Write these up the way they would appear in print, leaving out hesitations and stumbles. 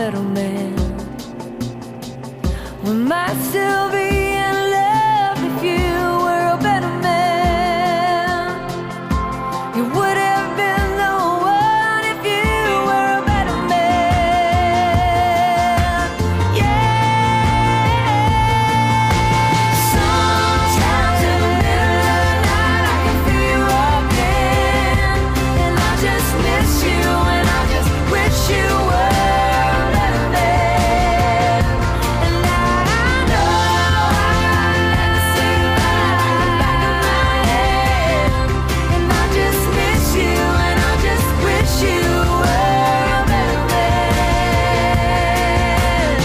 better man. We might still be in love if you were a better man. You would have been the one if you were a better man. Yeah. Sometimes in the middle of the night I can feel you again, and I just miss you, and I just wish you were a better man. And I know I never say goodbye in the back of my head, and I just miss you, and I just wish you were a better man.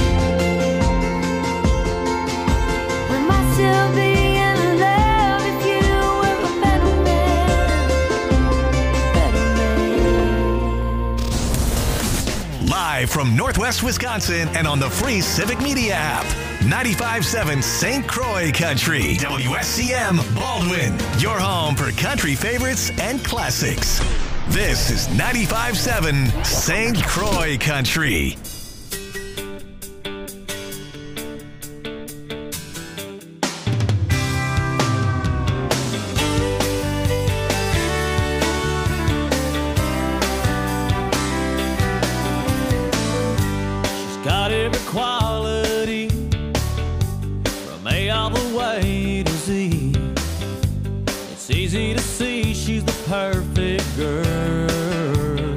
We might still be in love if you were a better man. Better man. Live from Northwest Wisconsin and on the free Civic Media app. 95.7 St. Croix Country. WSCM Baldwin. Your home for country favorites and classics. This is 95.7 St. Croix Country. She's got every quality from A all the way to Z. It's easy to see she's the perfect girl.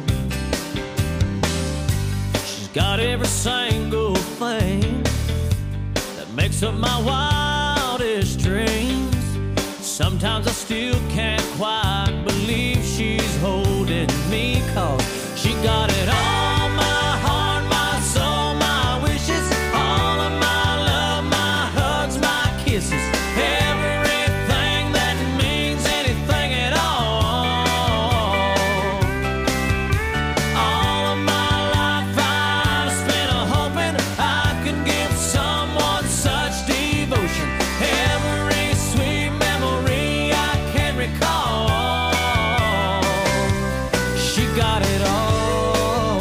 She's got every single thing that makes up my wildest dreams. Sometimes I still can't quite believe she's holding me, 'cause she got it all, my heart, my soul, my wishes, all of my love, my hugs, my kisses, everything that means anything at all. All of my life I've spent hoping I could give someone such devotion. Every sweet memory I can recall. She got it all.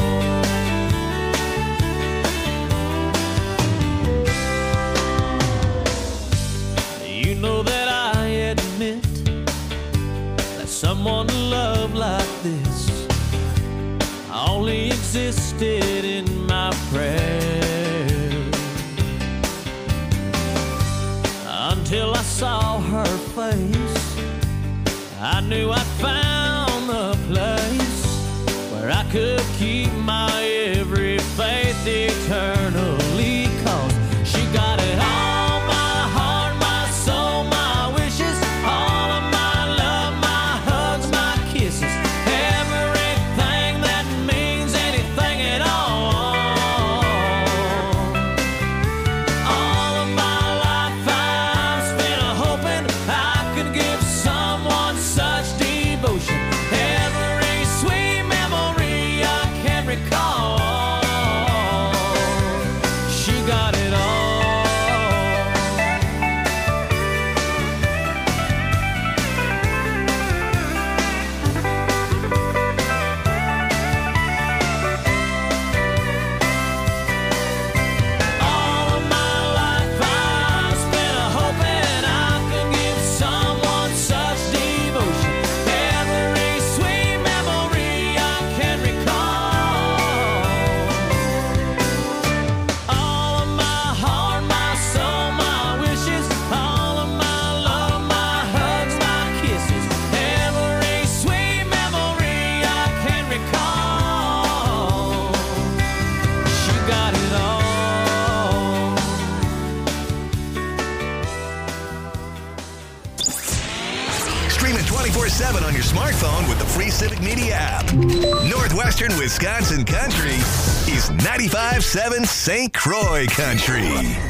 You know that I admit that someone to love like this only existed in my prayers, until I saw her face. I knew I'd found the place where I could keep my every faith eternally, 'cause she got it all, my heart, my soul, my wishes, all of my love, my hugs, my kisses, everything that means anything at all. All of my life I've spent hoping I could give someone such devotion. Every sweet memory I can recall. She got it all. All of my life I've spent hoping I could give someone such devotion. Every sweet memory I can recall. All of my heart, my soul, my wishes, all of my love, my hugs, my kisses, every sweet memory I can recall. She got it all. Stream it 24/7 on your smartphone with the free Civic Media app. Northwestern Wisconsin Country is 95.7 St. Croix Country.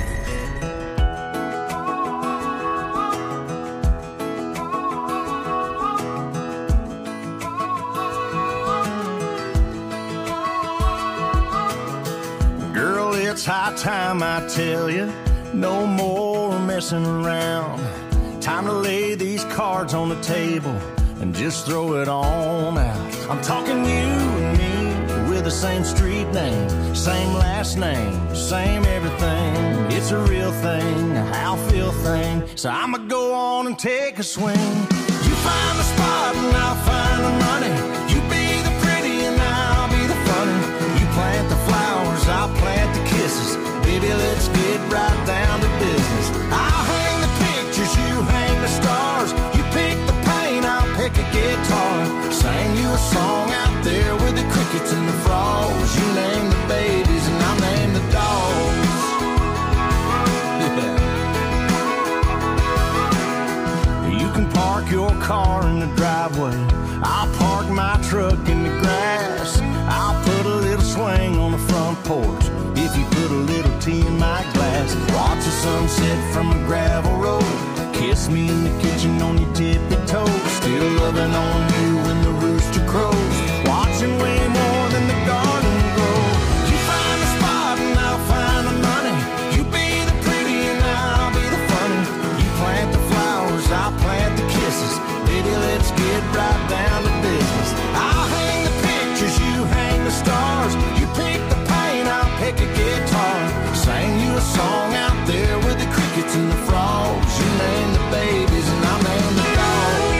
Girl, it's high time I tell you, no more messing around. Time to lay these cards on the table and just throw it on out. I'm talking you and me with with the same street name, same last name, same everything. It's a real thing, a how feel thing. So I'ma go on and take a swing. You find the spot and I'll find the money. You be the pretty and I'll be the funny. You plant the flowers, I'll plant the kisses. Baby, let's get right down to business. I'll hang the pictures, you hang the stars. You pick the paint, I'll pick a guitar. Sing you a song out there with the crickets and the frogs. You name the babies and I'll name the dogs. Yeah. You can park your car in the driveway. I'll park my truck in the grass. I'll put a little swing on the front porch. If you put a little tea in my glass, watch the sunset from a gravel road. Kiss me in the kitchen on your tippy toes. Still loving on you when the rooster crows. Watching way more than the garden grow. You find the spot and I'll find the money. You be the pretty and I'll be the funny. You plant the flowers, I'll plant the kisses. Baby, let's get right down to business. I'll hang the pictures, you hang the stars. You pick the paint, I'll pick a guitar. Sing you a song out there with the crickets and the frogs. You name the babies and I'll name the dogs.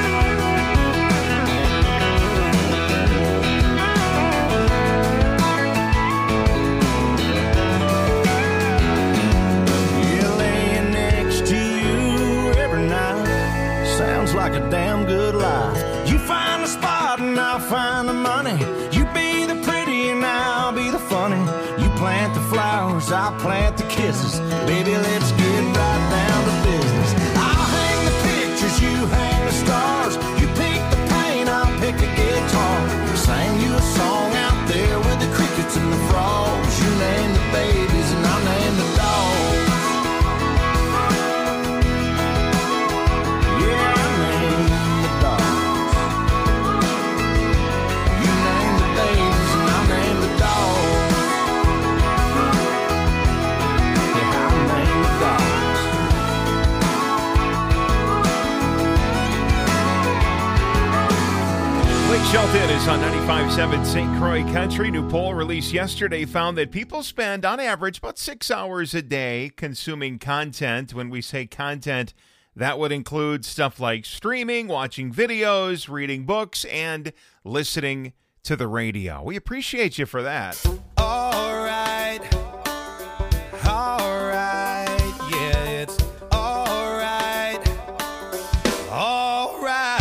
Yeah, laying next to you every night sounds like a damn good life. You find the spot and I'll find the money. You be the pretty and I'll be the funny. You plant the flowers, I'll plant the kisses. Baby, let's get right down to business. I'll hang the pictures, you hang the stars. You pick the paint, I'll pick a guitar. Sing you a song out there with the crickets and the frogs. You name the babies and I'll name the dogs. Yeah, I name the dogs. You name the babies and I'll name the dogs. Yeah, I'll name the dogs. Blake Shelton is on 95.7 St. Croix Country. New poll released yesterday found that people spend, on average, about 6 hours a day consuming content. When we say content, that would include stuff like streaming, watching videos, reading books, and listening to the radio. We appreciate you for that. All right, yeah, it's all right, all right.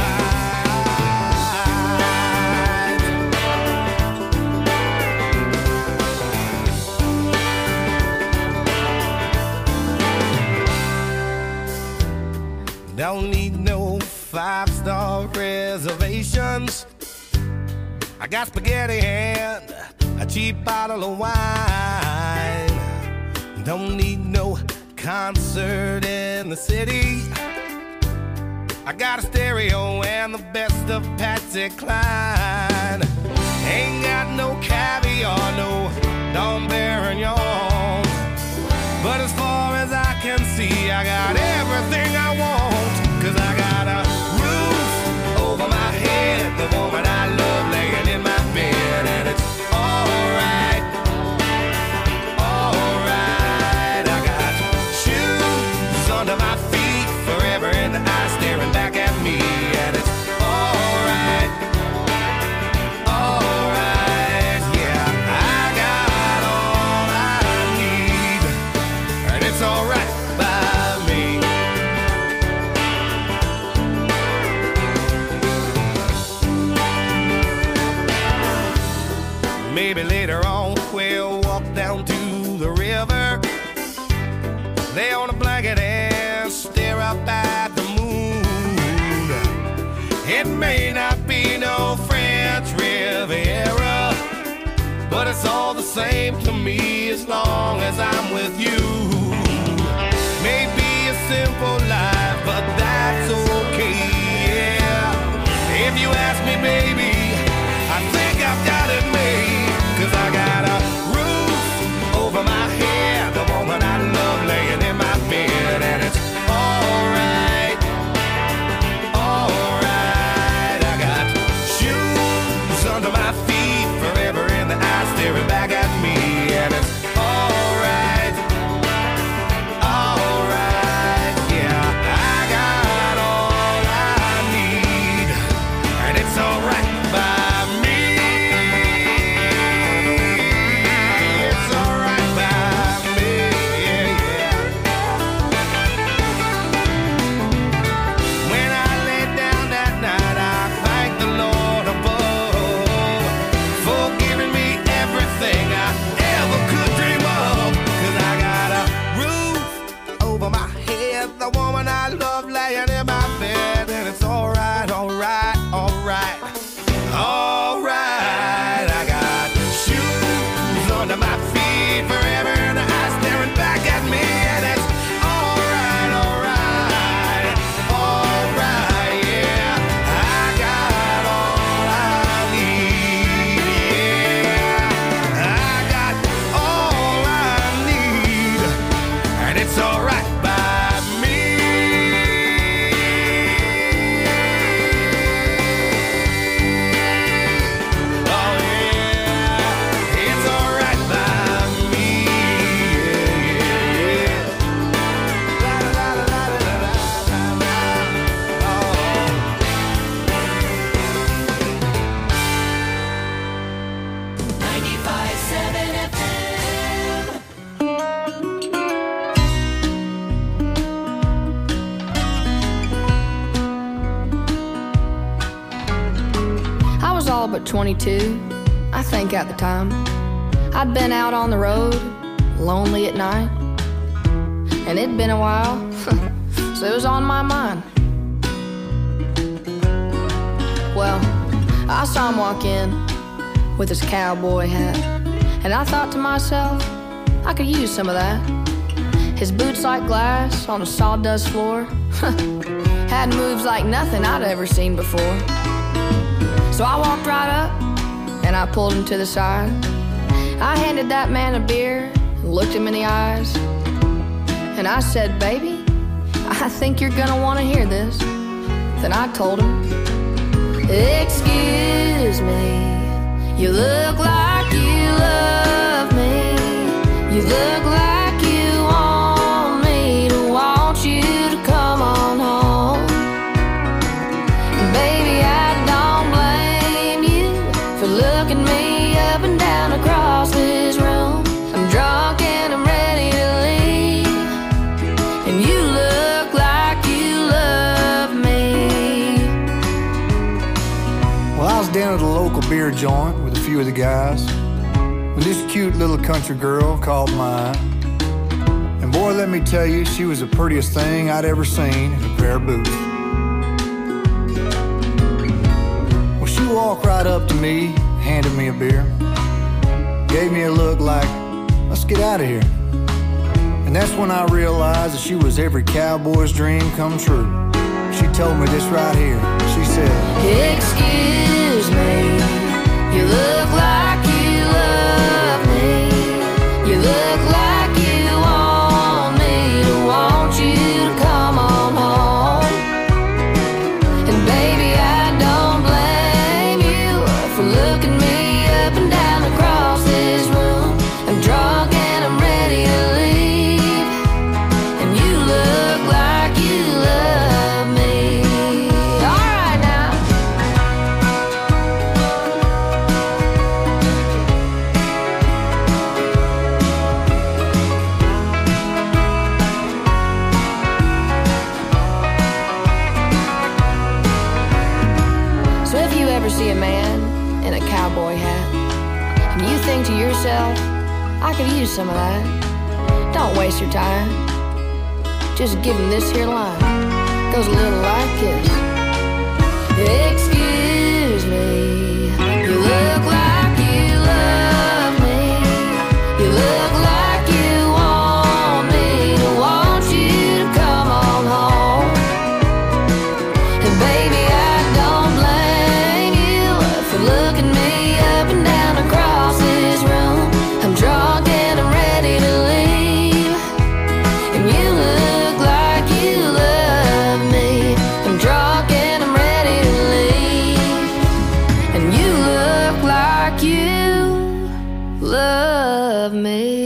Don't need no 5-star reservations. I got spaghetti and a cheap bottle of wine. Don't need no concert in the city. I got a stereo and the best of Patsy Cline. Ain't got no caviar, no Dom Perignon. But as far as I can see, I got everything I want. 'Cause I got a roof over my head, the woman I love laying in my bed, and it's alright, alright. I got shoes under my feet, forever in the eye staring back at me, and it's alright, alright. Yeah, I got all I need, and it's alright by me. Maybe later on we'll walk down to the river, lay on a blanket and stare up at the moon. It may not be no French Riviera, but it's all the same to me as long as I'm with you. Maybe a simple life, but that's okay, yeah. If you ask me, baby, I think I've got it made. 'Cause I got a roof over my head, the woman I love laying in my bed, and it's alright, alright. I got shoes under my feet, forever in the 22, I think at the time. I'd been out on the road, lonely at night, and it'd been a while, so it was on my mind. Well, I saw him walk in with his cowboy hat, and I thought to myself, I could use some of that. His boots like glass on a sawdust floor had moves like nothing I'd ever seen before. So I walked right up and I pulled him to the side. I handed that man a beer and looked him in the eyes, and I said, baby, I think you're gonna want to hear this. Then I told him, excuse me, you look like you love me. You look like you want me to want you to come on home. And baby, I don't blame you for looking me up and down across this room. I'm drunk and I'm ready to leave, and you look like you love me. Well, I was down at a local beer joint with a few of the guys, with this cute little country girl called mine. And boy, let me tell you, she was the prettiest thing I'd ever seen in a pair of boots. Well, she walked right up to me, handed me a beer, gave me a look like, let's get out of here. And that's when I realized that she was every cowboy's dream come true. She told me this right here. She said, excuse me, you look like you love me. You look like you want me to want you to come on home. And baby, I don't blame you for looking me up and down across this room. I'm drunk and I'm ready to leave, and you look like you love me. All right now. So if you ever see a man in a cowboy hat, and you think to yourself, I could use some of that, don't waste your time. Just give him this here line. Goes a little like this. Excuse me, you look like you love me. You look like you want me to want you to come on home. And baby, I don't blame you for looking me up and down across this room. I'm drunk and I'm ready to leave, and you look like you love me. I'm drunk and I'm ready to leave, and you look like you love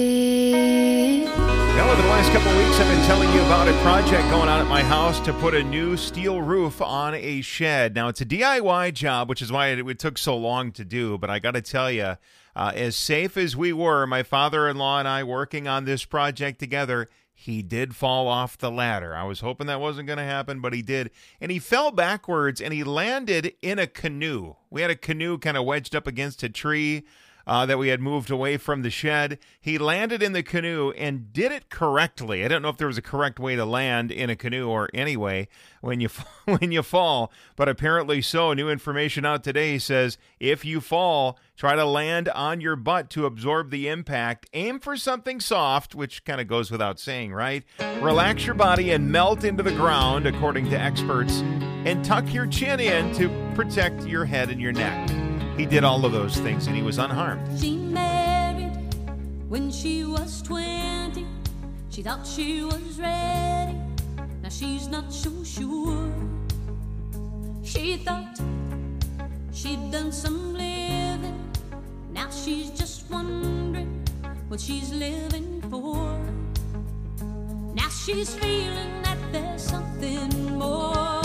me. Now, over the last couple of weeks, I've been telling you about a project going on at my house to put a new steel roof on a shed. Now, it's a DIY job, which is why it took so long to do. But I got to tell you, as safe as we were, my father-in-law and I working on this project together, he did fall off the ladder. I was hoping that wasn't going to happen, but he did. And he fell backwards, and he landed in a canoe. We had a canoe kind of wedged up against a tree that we had moved away from the shed. He landed in the canoe and did it correctly. I don't know if there was a correct way to land in a canoe or anyway when you fall, but apparently so. New information out today says if you fall, try to land on your butt to absorb the impact. Aim for something soft, which kind of goes without saying, right? Relax your body and melt into the ground, according to experts, and tuck your chin in to protect your head and your neck. He did all of those things, and he was unharmed. She married when she was 20. She thought she was ready. Now she's not so sure. She thought she'd done some living. Now she's just wondering what she's living for. Now she's feeling that there's something more.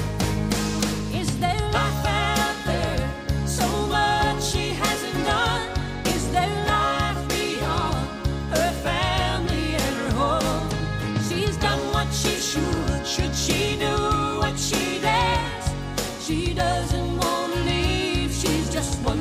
Is there life out there? So much she hasn't done. Is there life beyond her family and her home? She's done what she should she do what she dares? She doesn't want to leave, she's just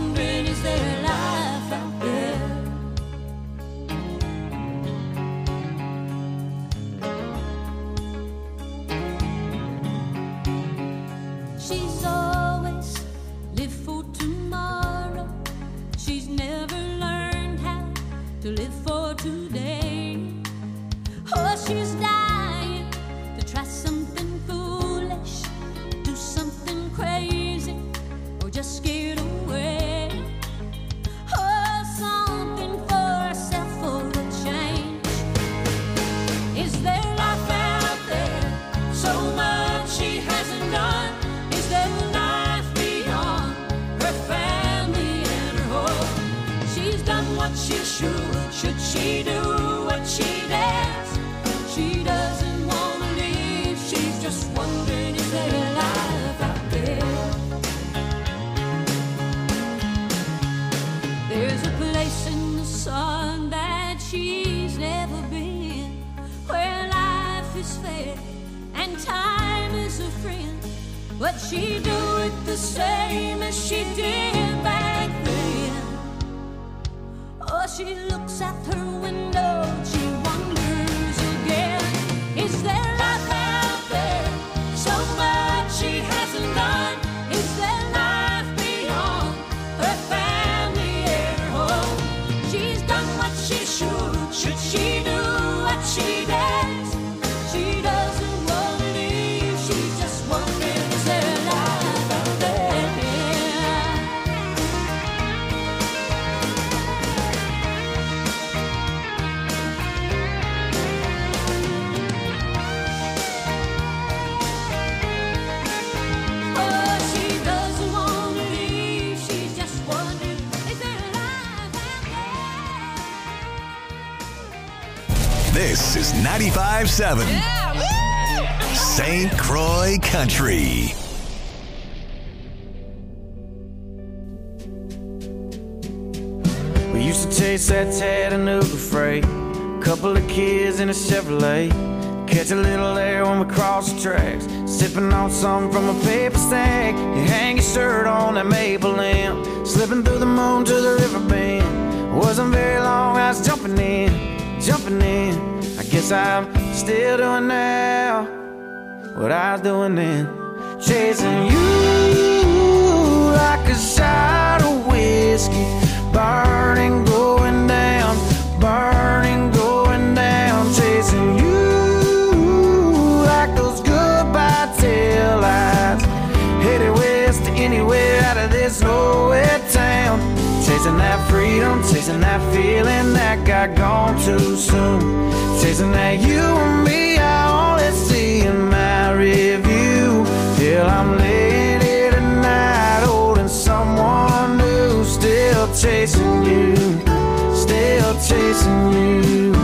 She's never learned how to live for today. Oh, she's dying to try something foolish, do something crazy, or just get away. Oh, something for herself for a change. Is there life out there? So much she hasn't done. Is there life beyond her family and her home? She's done what she should she do what she dares? She doesn't want to leave. She's just wondering, is there life out there? There's a place in the sun that she's never been, where life is fair and time is a friend. But she do it the same as she did back then. Oh, she looks out her window, she wonders again. Is there life out there? So much she hasn't done. Is there life beyond her family and her home? She's done what she should she do what she dares? She doesn't want to leave, she's just wondering, is there life out there? Oh, she doesn't want to leave, she's just wondering, is there life out there? This is 95.7 St. Croix Country. We used to chase that Chattanooga freight, couple of kids in a Chevrolet, catch a little air when we cross the tracks, sipping on something from a paper stack. You hang your shirt on that maple limb, slipping through the moon to the river bend. Wasn't very long, I was jumping in. I guess I'm still doing now what I was doing then, chasing you like a shot of whiskey, burning, going down, chasing you like those goodbye tail lights, headed west to anywhere out of this nowhere town, chasing that freedom, chasing that feeling that got gone too soon, chasing that you and me I only see in my review. Till I'm laying here tonight holding someone new, still chasing you, still chasing you.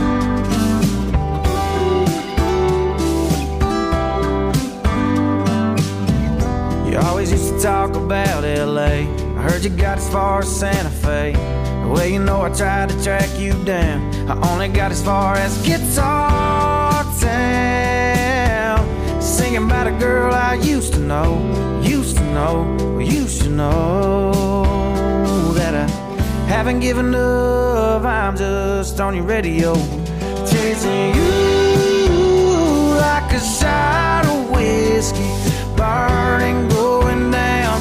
You always used to talk about LA, I heard you got as far as Santa Fe. Well, you know I tried to track you down, I only got as far as Guitar Town, singing about a girl I used to know, well, you should know that I haven't given up, I'm just on your radio, chasing you like a shot of whiskey, burning, going down,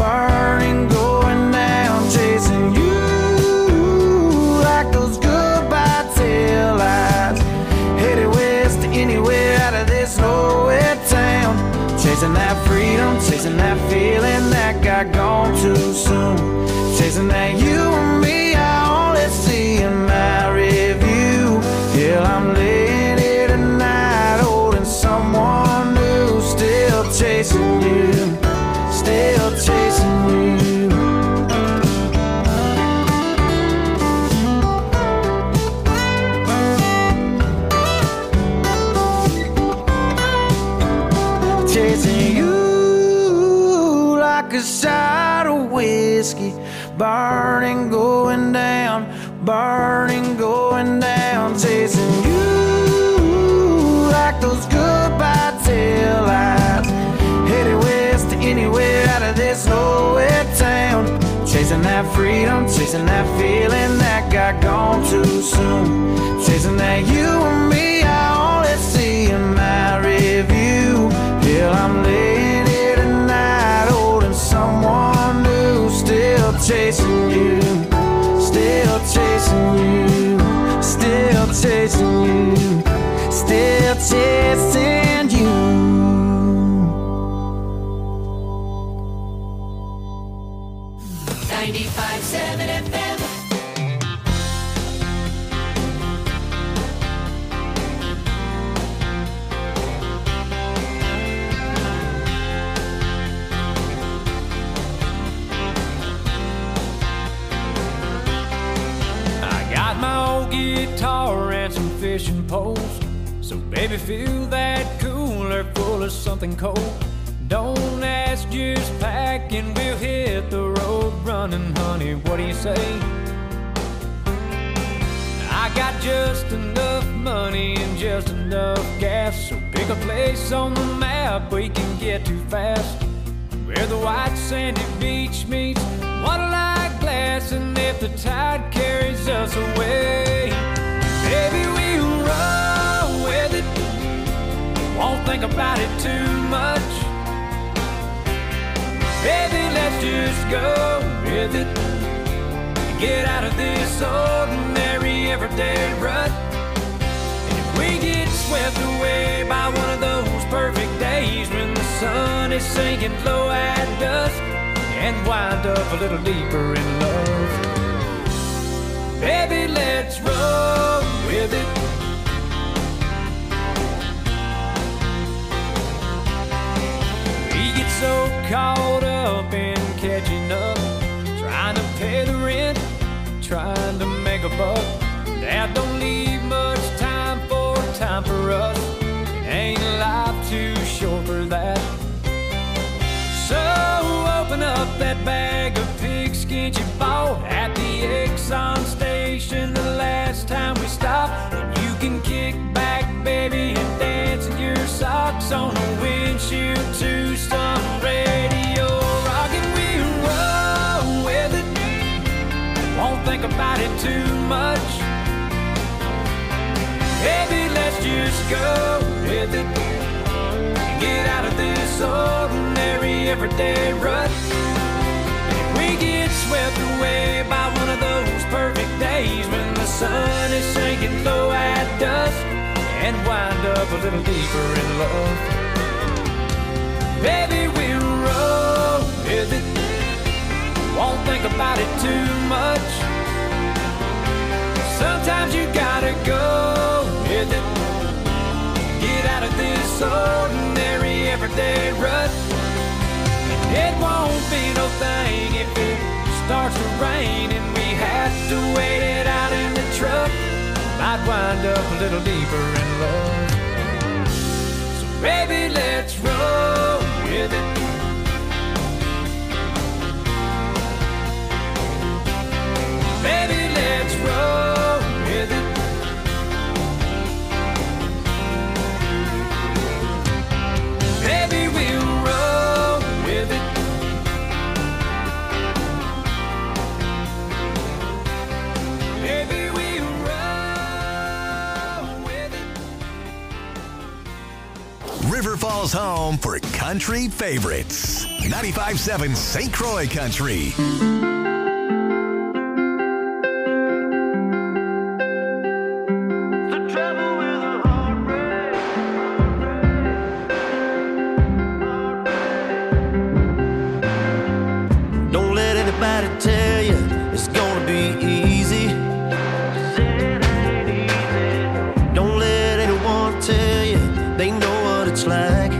chasing you like those goodbye tail lights, headed west to anywhere out of this nowhere town, chasing that freedom, chasing that feeling that got gone too soon, chasing that you and me I only see in my review. Till I'm laying here tonight holding someone new, still chasing you, still chasing you. Chasing you like a shot of whiskey, burning, going down, chasing you like those goodbye tail lights, headed west to anywhere out of this nowhere town, chasing that freedom, chasing that feeling that got gone too soon, chasing that you and me I only see in my review. Till I'm laying here tonight holding someone new, still chasing you. 95.7 FM. I got my old guitar and some fishing poles. So baby, fill that cooler full of something cold. Don't ask, just pack and we'll hit the road running, honey. What do you say? I got just enough money and just enough gas. So pick a place on the map we can get to fast, where the white sandy beach meets water-like glass. And if the tide carries us away, baby, we'll roll with it. Won't think about it too much. Baby, let's just go with it. Get out of this ordinary everyday rut. And if we get swept away by one of those perfect days when the sun is sinking low at dusk, and wind up a little deeper in love, baby, let's roll with it. We get so caught up in catching up, trying to pay the rent, trying to make a buck, that don't leave much time for us. It ain't life too short for that. So open up that bag of pigskin you bought at the Exxon station the last time we stopped, and you can kick back, baby, and dance in your socks on the windshield to some radio rock, and we'll roll with it. Won't think about it too much. Baby, let's just go with it. Get out of this ordinary everyday rut. And if we get swept away by one of those perfect days when the sun is sinking low at dusk, and wind up a little deeper in love, baby, we'll roll with it. Won't think about it too much. Sometimes you gotta go with it. Get out of this ordinary everyday rut. It won't be no thing if it starts to rain and we have to wait it out in the truck. Might wind up a little deeper in love. So baby, let's roll with it. Baby, let's roll with it. Baby, we'll roll with it. Baby, we'll roll with it. River Falls home for country favorites. 95.7 St. Croix Country. Tell you it's gonna be easy. Don't let anyone tell you they know what it's like.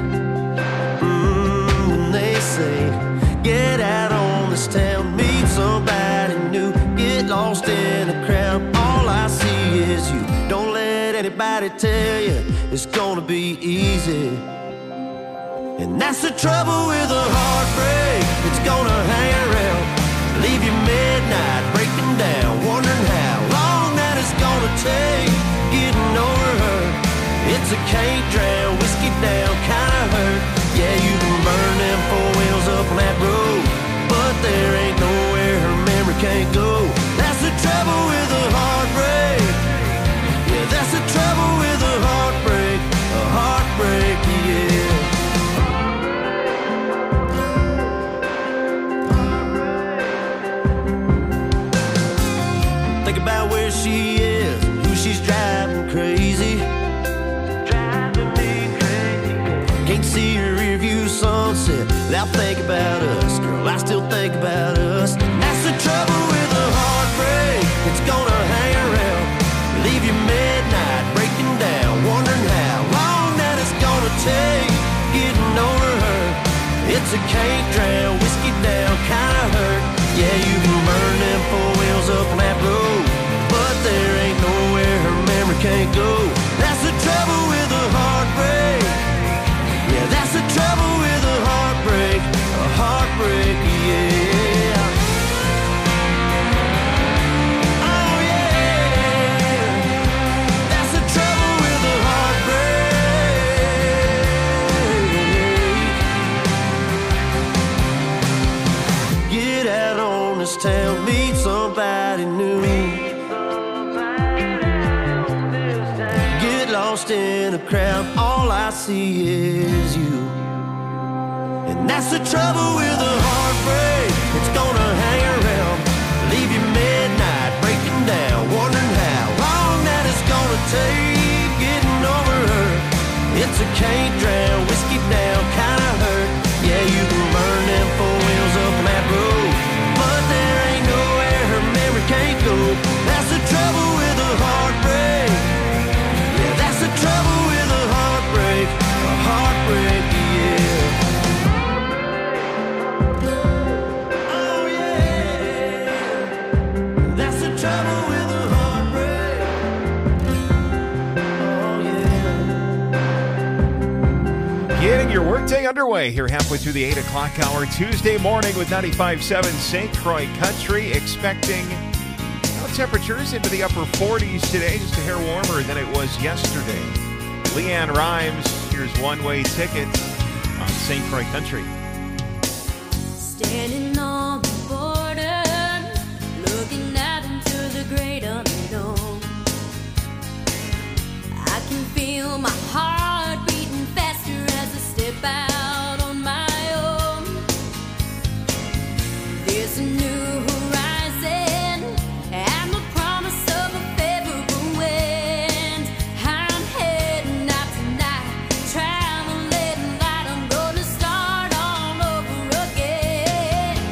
When they say get out on this town, meet somebody new, get lost in a crowd, all I see is you. Don't let anybody tell you it's gonna be easy. And that's the trouble with a heartbreak, it's gonna hang around, leave you midnight breaking down, wondering how long that it's gonna take getting over her. It's a can't drown, whiskey down kind of hurt. Yeah, you can burn them four wheels up on that road, but there ain't nowhere her memory can't go. That's the trouble with a heartbreak. Yeah, that's the trouble with a heartbreak. A heartbreak, yeah. Think about where she is, who she's driving crazy. Driving me crazy. Can't see her rear view sunset without thinking about us. Girl, I still think about us. That's the can't go. That's the trouble with a heartbreak. Yeah, that's the trouble with a heartbreak. A heartbreak, yeah. Oh, yeah. That's the trouble with a heartbreak. Get out on this town, meet somebody new. Get lost in a crowd, all I see is you. And that's the trouble with a heartbreak. It's gonna hang around, leave you midnight, breaking down, wondering how long that it's gonna take getting over her. It's a can't drown, whiskey down kind of hurt. Yeah, you can burn them four wheels up that road, but there ain't nowhere her memory can't go. That's the trouble with a heartbreak. Yeah, that's the trouble with a heartbreak. A heartbreak, yeah. Oh, yeah. That's the trouble with a heartbreak. Oh, yeah. Getting your workday underway here halfway through the 8 o'clock hour Tuesday morning with 95.7 St. Croix Country. Expecting temperatures into the upper 40s today, just a hair warmer than it was yesterday. Leanne Rhymes, here's One Way Ticket on St. Croix Country. Standing on the border, looking out into the great unknown. I can feel my heart beating faster as I step out on my own. There's a new horizon and the promise of a favorable wind. I'm heading out tonight, traveling light. I'm gonna start all over again.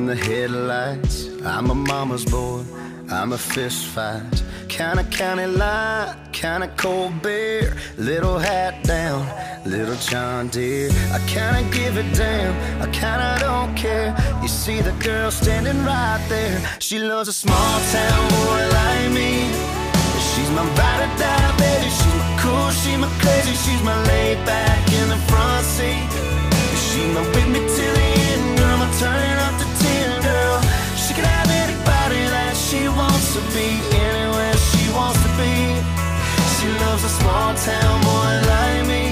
the headlights. I'm a mama's boy, I'm a fist fight. Kinda county line, kinda cold beer. Little hat down, little John Deere. I kinda give a damn, I kinda don't care. You see the girl standing right there. She loves a small town boy like me. She's my ride or die, baby. She's my cool, she's my crazy. She's my laid back in the front seat. She's my with me till the end, girl. I'm turning up to 10, girl. She can have anybody that she wants to be, anywhere she wants to be. She loves a small town boy like me.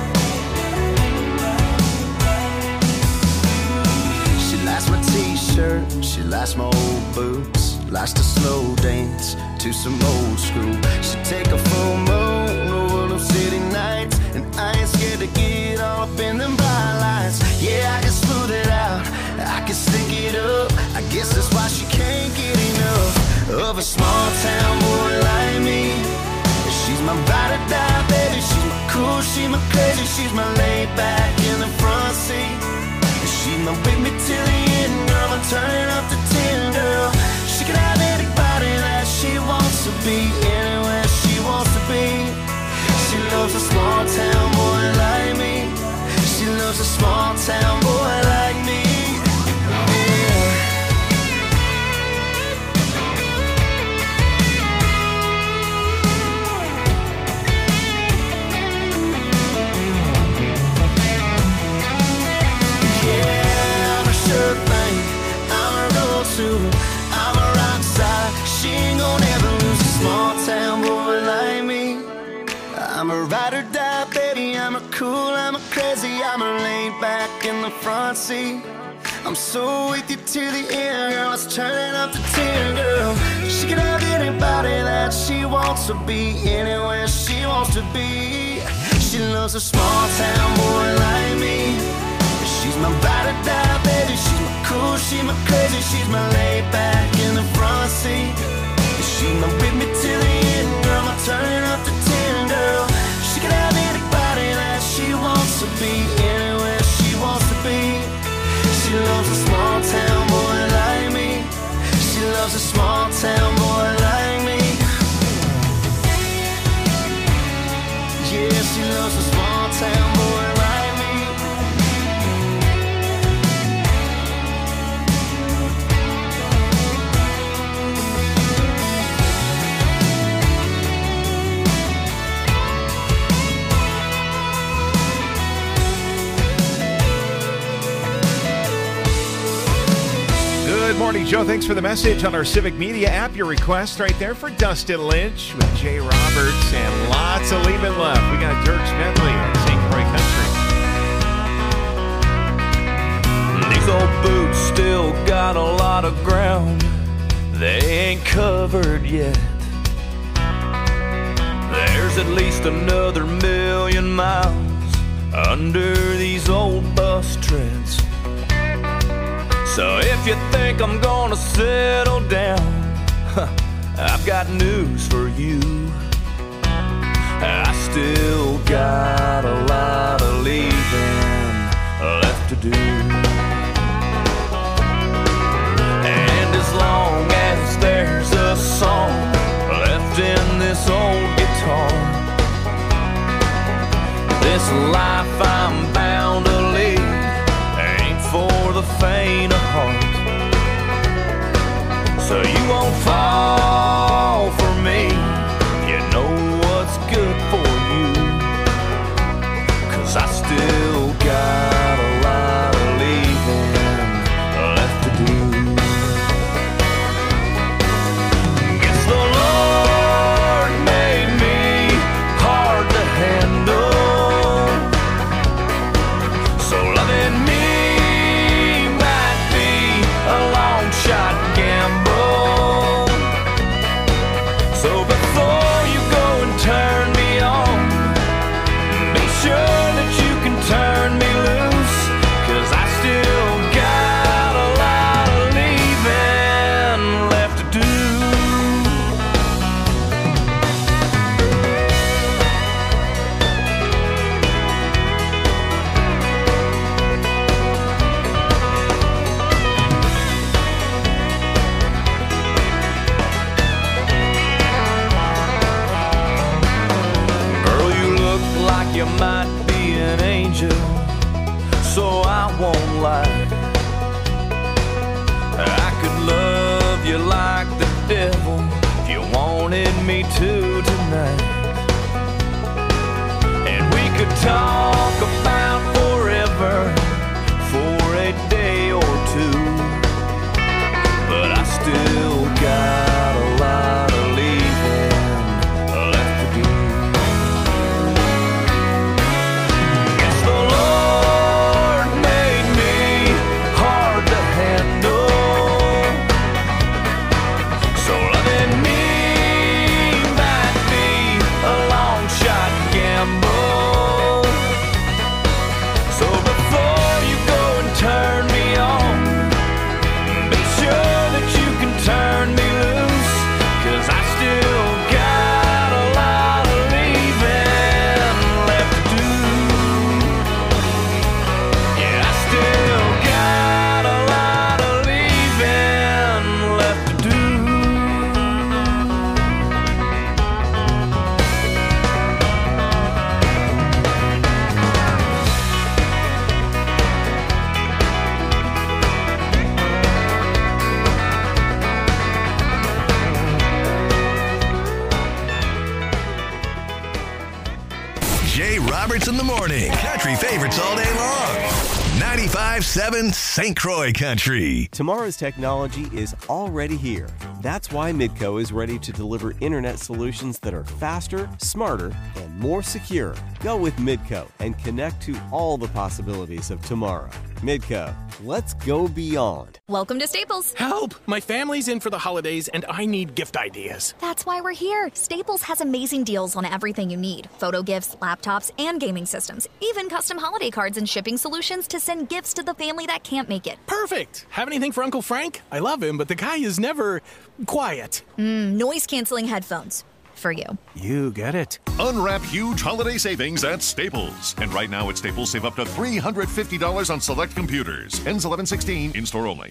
She likes my t-shirt, she likes my old boots, likes to slow dance to some old school. She take a full moon over them city nights, and I ain't scared to get all up in them bright lights. Yeah, I can smooth it out, I can stick it up. I guess that's why she can't get enough of a small town boy like me. She's my ride or die, baby. She's my cool, she's my crazy. She's my laid back in the front seat. She's my with me till the end, girl. I'm turning up to 10, girl. She can have anybody that she wants to be, anywhere she wants to be. She loves a small town boy like me. She loves a small town boy like me. I'm a rock star. She ain't gonna ever lose a small town boy like me. I'm a ride or die, baby. I'm a cool, I'm a crazy. I'm a laid back in the front seat. I'm so with you till the end, girl. Let's turn it up to 10, girl. She can have anybody that she wants to be, anywhere she wants to be. She loves a small town boy like me. She's my ride or die, baby. She's my cool, she's my crazy. She's my laid back in the front seat. She's my with me till the end, girl. I'm turning up to 10, girl. She can have anybody that she wants to be, anywhere she wants to be. She loves a small town boy like me. She loves a small town boy like me. Yeah, she loves a small town boy like me. Good morning, Joe. Thanks for the message on our Civic Media app. Your request right there for Dustin Lynch with Jay Roberts and lots of leaving left. We got Dirk Smedley on St. Croix Country. These old boots still got a lot of ground they ain't covered yet. There's at least another 1,000,000 miles under these old bus treads. So if you think I'm gonna settle down, I've got news for you. I still got a lot of leaving left to do. And as long as there's a song left in this old guitar, this life I'm bound to lead ain't for the faint of heart. So you won't fall for me, you know what's good for you. 'Cause I still got a lot of leaving left to do. Guess the Lord made me hard to handle, so loving me might be a long shot gamble. so I won't lie. I could love you like the devil if you wanted me to tonight. And we could talk about forever for a day or two, but I still got a lot of leaving left to do. Guess the Lord made me hard to handle, so loving me might be a long shot gamble. So before you go and turn me on, be sure that you can turn me loose, 'cause I still got a lot of leaving left to do. Yeah, I still got a lot of leaving left to do. Jay Roberts in the morning. Country favorites all day long. 95.7 St. Croix Country. Tomorrow's technology is already here. That's why Midco is ready to deliver internet solutions that are faster, smarter, and more secure. Go with Midco and connect to all the possibilities of tomorrow. Midco, let's go beyond. Welcome to Staples. Help! My family's in for the holidays and I need gift ideas. That's why we're here. Staples has amazing deals on everything you need. Photo gifts, laptops, and gaming systems. Even custom holiday cards and shipping solutions to send gifts to the family that can't make it. Perfect! Have anything for Uncle Frank? I love him, but the guy is never quiet. Noise-canceling headphones. For you. You get it. Unwrap huge holiday savings at Staples. And right now at Staples, save up to $350 on select computers. Ends 11/16, in-store only.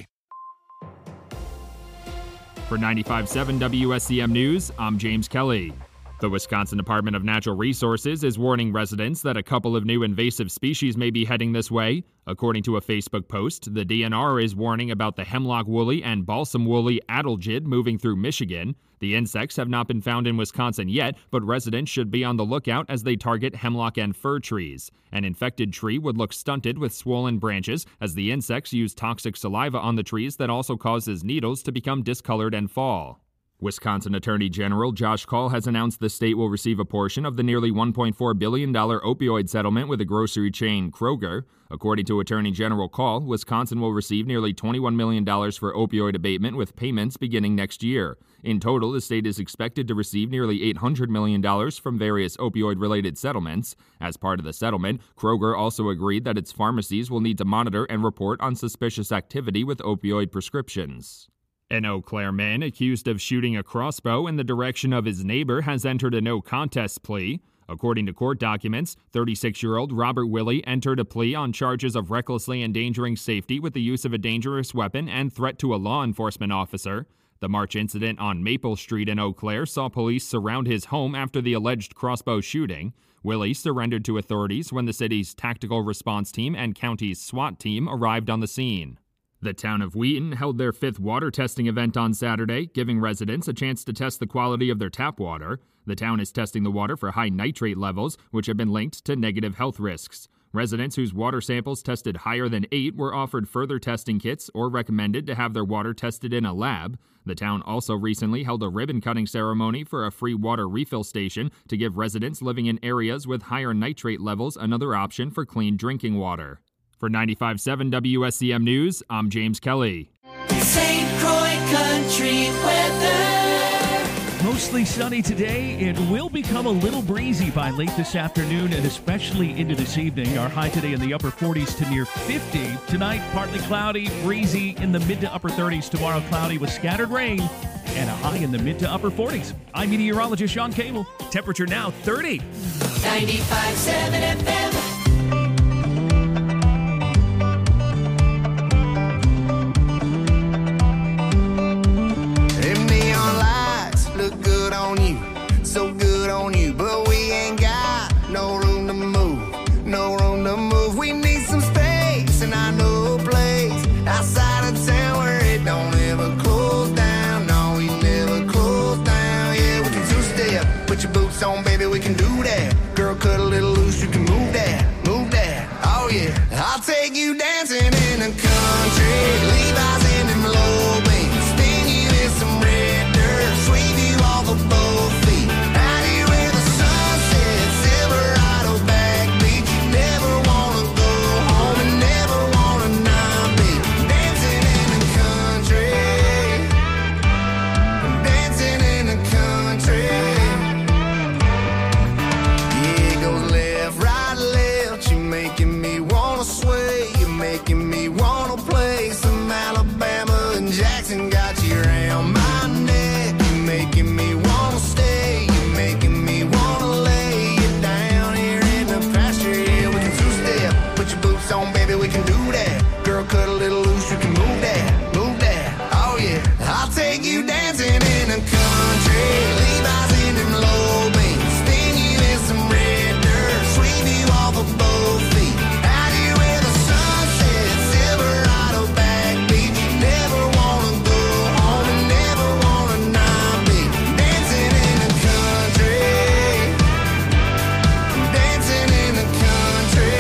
For 95.7 WSCM News, I'm James Kelly. The Wisconsin Department of Natural Resources is warning residents that a couple of new invasive species may be heading this way. According to a Facebook post, the DNR is warning about the hemlock woolly and balsam woolly adelgid moving through Michigan. The insects have not been found in Wisconsin yet, but residents should be on the lookout as they target hemlock and fir trees. An infected tree would look stunted with swollen branches, as the insects use toxic saliva on the trees that also causes needles to become discolored and fall. Wisconsin Attorney General Josh Kaul has announced the state will receive a portion of the nearly $1.4 billion opioid settlement with the grocery chain Kroger. According to Attorney General Kaul, Wisconsin will receive nearly $21 million for opioid abatement with payments beginning next year. In total, the state is expected to receive nearly $800 million from various opioid-related settlements. As part of the settlement, Kroger also agreed that its pharmacies will need to monitor and report on suspicious activity with opioid prescriptions. An Eau Claire man accused of shooting a crossbow in the direction of his neighbor has entered a no-contest plea. According to court documents, 36-year-old Robert Willey entered a plea on charges of recklessly endangering safety with the use of a dangerous weapon and threat to a law enforcement officer. The March incident on Maple Street in Eau Claire saw police surround his home after the alleged crossbow shooting. Willey surrendered to authorities when the city's tactical response team and county's SWAT team arrived on the scene. The town of Wheaton held their 5th water testing event on Saturday, giving residents a chance to test the quality of their tap water. The town is testing the water for high nitrate levels, which have been linked to negative health risks. Residents whose water samples tested higher than 8 were offered further testing kits or recommended to have their water tested in a lab. The town also recently held a ribbon-cutting ceremony for a free water refill station to give residents living in areas with higher nitrate levels another option for clean drinking water. For 95.7 WSCM News, I'm James Kelly. St. Croix Country weather. Mostly sunny today. It will become a little breezy by late this afternoon and especially into this evening. Our high today in the upper 40s to near 50. Tonight, partly cloudy, breezy in the mid to upper 30s. Tomorrow, cloudy with scattered rain and a high in the mid to upper 40s. I'm meteorologist Sean Cable. Temperature now 30. 95.7 FM. Look good on you, so good on you, but we ain't got no room to move, no room to move. We need some space yeah, I'll take you dancing in the country. Levi's in them low beams, spin you in some red dirt, sweep you off of both feet. Out here where the sun sets, Silverado back beach. You never wanna go home and never wanna not be dancing in the country. Dancing in the country. Yeah, it goes left, right, left. You're making me wanna sway. You're making me wanna play some Alabama and Jackson. Got you around my neck. You're making me wanna stay. You're making me wanna lay you down here in the pasture. Yeah, we can two-step. Put your boots on, baby, we can do that. Girl, cut a little loose, you can move that, move that. Oh yeah, I'll take you dancing in the country. Levi's in them low beams, spin you in some red dirt, sweep you off of both feet. Out here where the sun sets, Silverado back beach. You never wanna go home and never wanna not be dancing in the country. Dancing in the country.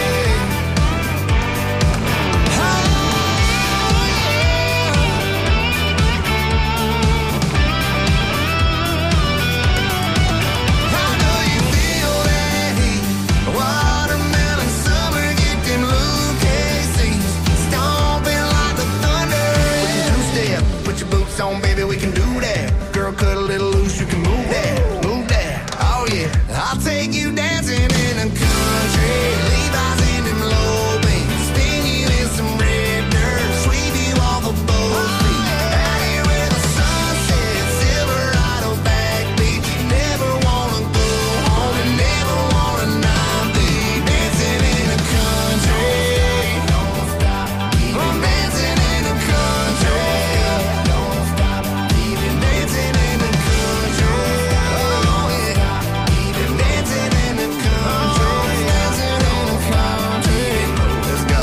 I know you feel that heat. Watermelon summer, get them Lucchese's stomping like the thunder. We can two-step, put your boots on, baby, we can do that. Girl, cut a little loose, you can move that, move that. Oh yeah, I'll take you dancing in the country. Levi's in them low beams, spin you in some red dirt, sweep you off of both feet. Out here where the sun sets, Silverado back beach. You never wanna go home and never wanna not be dancing in the country. Don't stop, keep dancing in the country. Don't stop, keep dancing in the country. Oh yeah, keep dancing in the country. Dancing in the country. Let's go.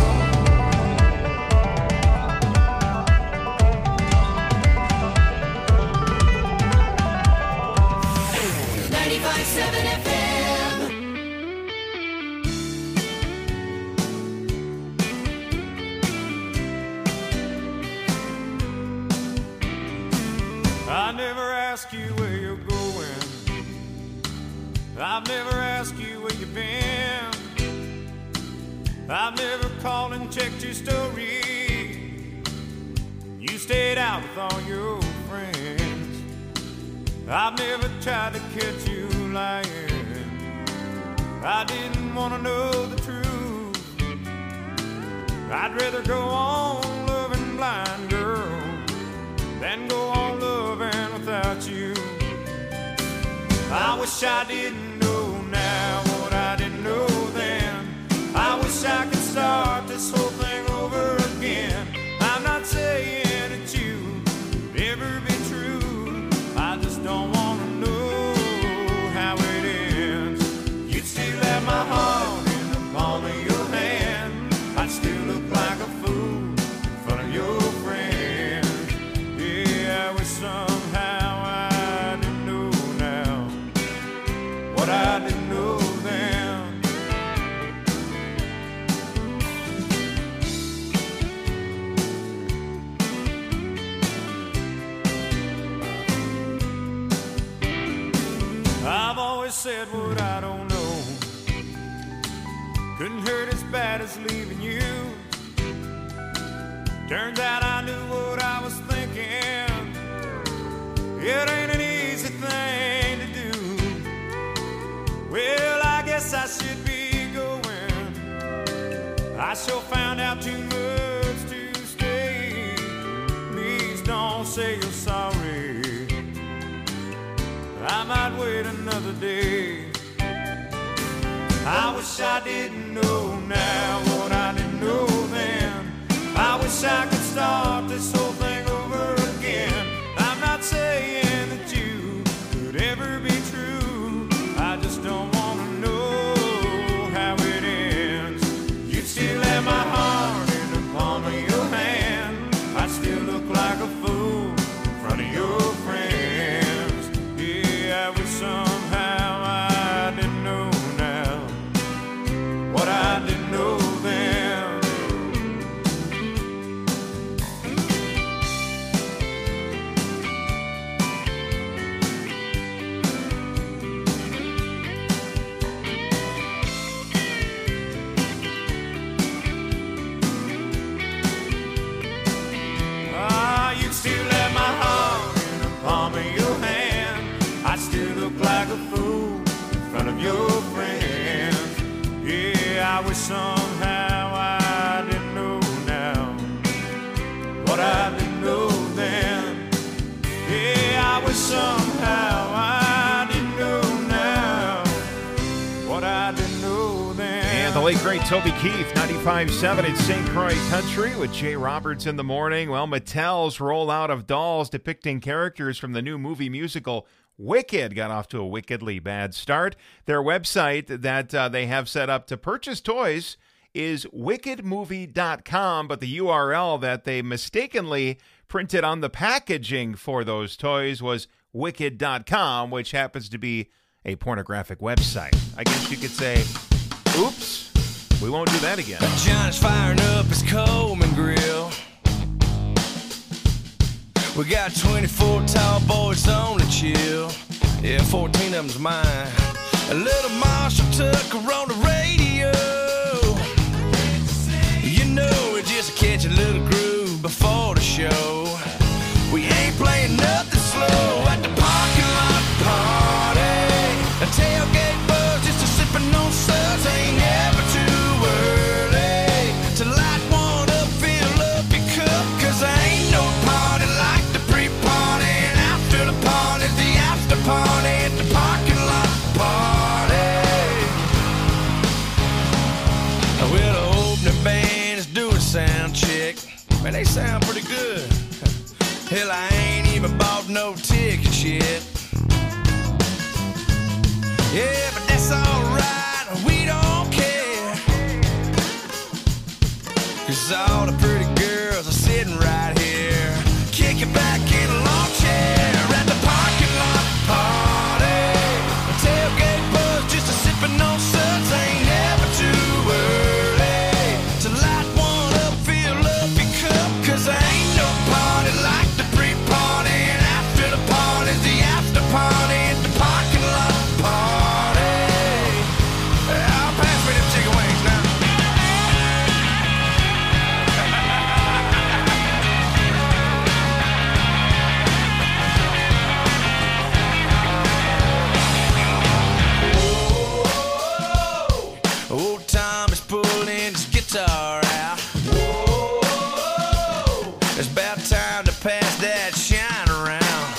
95.7 FM. I never ask you where you're going. I've never asked you where you've been. I've never called and checked your story. You stayed out with all your friends. I've never tried to catch you lying. I didn't want to know the truth. I'd rather go on loving blind, girl, than go on loving without you. I wish I didn't know now what I didn't know then. I wish I could start this whole thing over again. I'm not saying that you could ever be true. I just don't want to know how it ends. You'd still have my heart in the palm of your hand. I'd still look like a fool in front of your friends. Yeah, I wish somehow I didn't know now what I didn't know then. I've always said what I don't know. Couldn't hurt as bad as leaving you. Turns out I knew what I was thinking. It ain't an easy thing to do. Well, I guess I should be going. I sure found out too much to stay. Please don't say you're sorry. I might wait another day. I wish I didn't know now what I didn't know then. I wish I could start this whole thing over again. I'm not saying that you could ever be true. I just don't want to know how it ends. You'd still have my heart in the palm of your hand. I'd still look like a fool in front of your friends. Yeah, I wish somehow I didn't know now what I didn't know then. somehow I didn't know now what I didn't know then. Yeah, I wish somehow I didn't know now what I didn't know then. And the late great Toby Keith, 95.7 at St. Croix Country with Jay Roberts in the morning. Well, Mattel's rollout of dolls depicting characters from the new movie musical Wicked got off to a wickedly bad start. Their website that they have set up to purchase toys is wickedmovie.com, but the URL that they mistakenly printed on the packaging for those toys was wicked.com, which happens to be a pornographic website. I guess you could say, oops, we won't do that again. John's firing up his Coleman grill. We got 24 tall boys on the chill. Yeah, 14 of them's mine. A little Marshall Tucker on the radio. You know, we just catch a little groove before the show. We ain't playing nothing slow at the parking lot party. A tailgate buzz just a sipping on suds. Ain't never too early to light one up, fill up your cup. Cause I ain't no party like the pre-party. And after the party's the after party at the parking lot party. Well, the opening band is doing sound check. Man, they sound pretty good. Hell, I ain't even bought no tickets yet. Yeah, but that's alright, we don't care. Cause all the pretty girls are sitting right here, kicking back in a lawn chair at the parking lot party. A tailgate buzz just a sipping on suds. Ain't never too early to light one up, fill up your cup. Cause there ain't no party like the pre-party. And after the party's the after party at the parking lot party. I'll pass me them chicken wings now. Old Tom is pulling his guitar out. Whoa, it's about time to pass that shine around.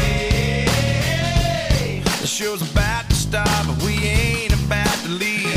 Hey, the show's about to start, but we ain't about to leave.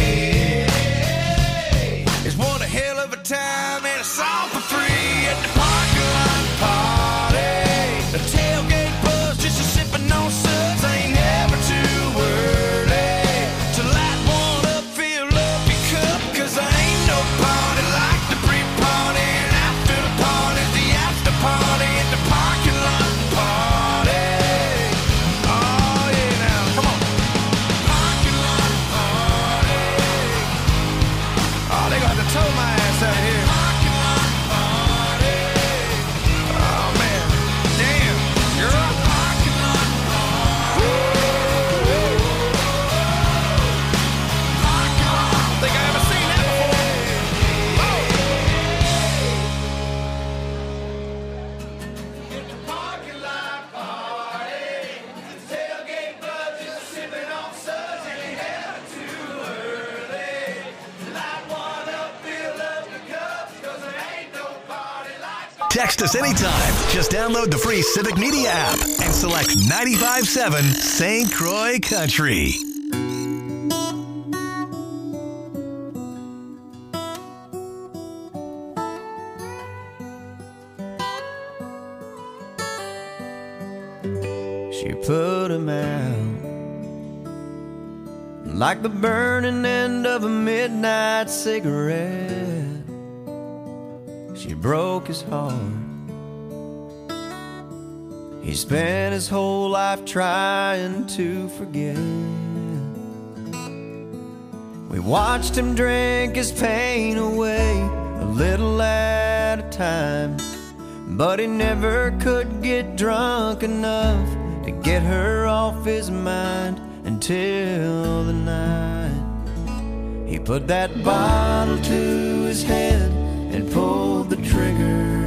Hey, it's one hell of a time and it's all for free at the parking lot party. The tailgate buzz just a sipping on suds. Ain't never too early to light one up, fill up your cup. Cause there ain't no party like the pre-party. And after the party's the after party at the parking lot party. Oh yeah, now come on. Parking lot party. Oh, they gonna have to tow my ass out here. Parking lot party. Oh man, damn, you're up. Parking lot party. Parking lot. I don't think I ever seen that before. Parking lot party. Tailgate buzz just sipping on suds. Ain't never too early. Light one up, fill up the cups. Cause there ain't no party like Text us anytime. Just download the free Civic Media app and select 95.7 St. Croix Country. She put him out like the burning end of a midnight cigarette. She broke his heart. He spent his whole life trying to forget. We watched him drink his pain away a little at a time, but he never could get drunk enough to get her off his mind until the night he put that bottle to his head and pulled the trigger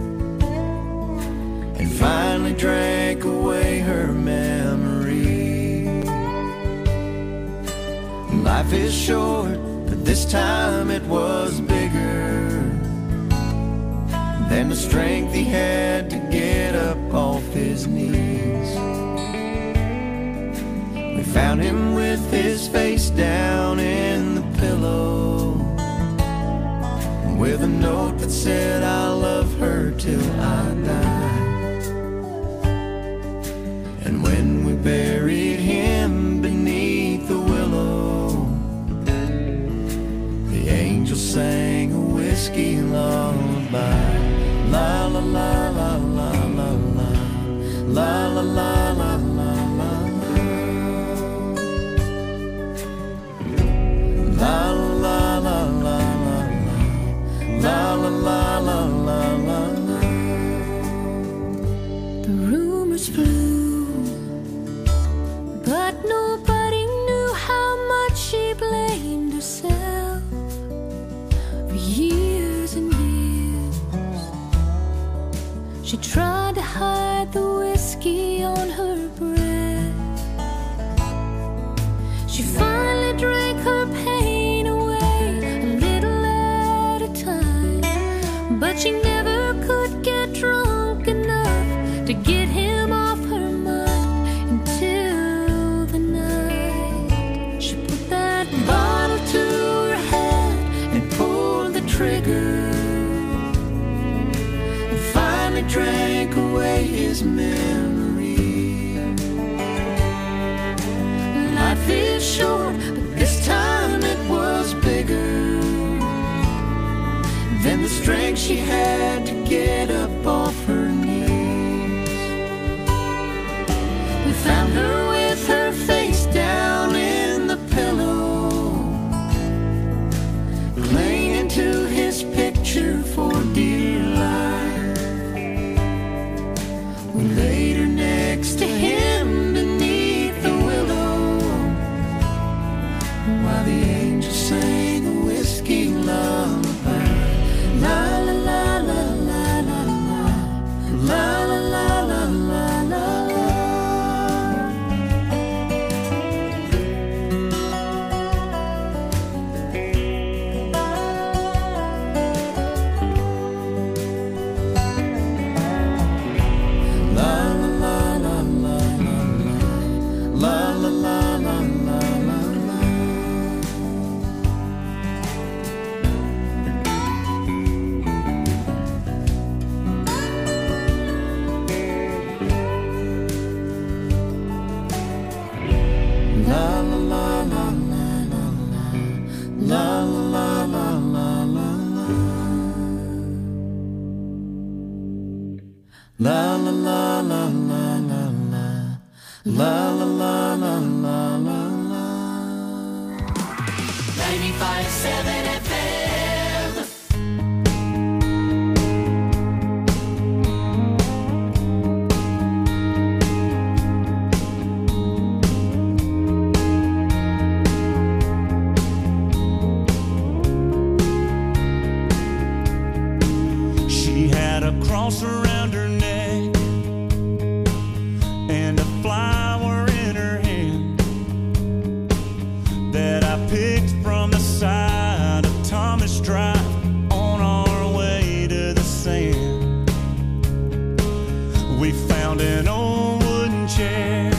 and finally drank away her memory. Life is short, but this time it was bigger than the strength he had to get up off his knees. We found him with his face down in the pillow, with a note that said, "I'll love her till I die." And when we buried him beneath the willow, the angel sang a whiskey lullaby. La la la la la la la, la la la la la la, la la la la la, la la la la la la. The rumors flew, but nobody knew how much she blamed herself for years and years. She tried to hide the whiskey on her breath. She finally drank her pain away a little at a time, but she never could get drunk enough to get him off her mind until the night she put that bottle to her head and pulled the trigger, and finally drank away his memory. Life is short, but this time it was bigger than the strength she had to get up off her knees. We found her with her face down in the pillow, clinging to his picture for dear life. We laid her next to him beneath the willow, while the angel sang a whiskey lullaby. La la la la la la la, la la la la la la. La la la la la la la, la la la la la la la. 95.7 FM. She had a cross around her neck and a flower in her hand that I picked from the side of Thomas Drive on our way to the sand. We found an old wooden chair,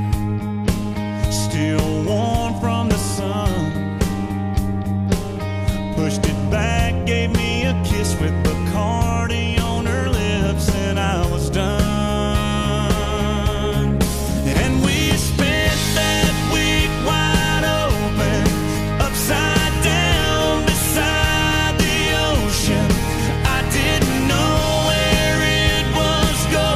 still warm from the sun. Pushed it back, gave me a kiss with the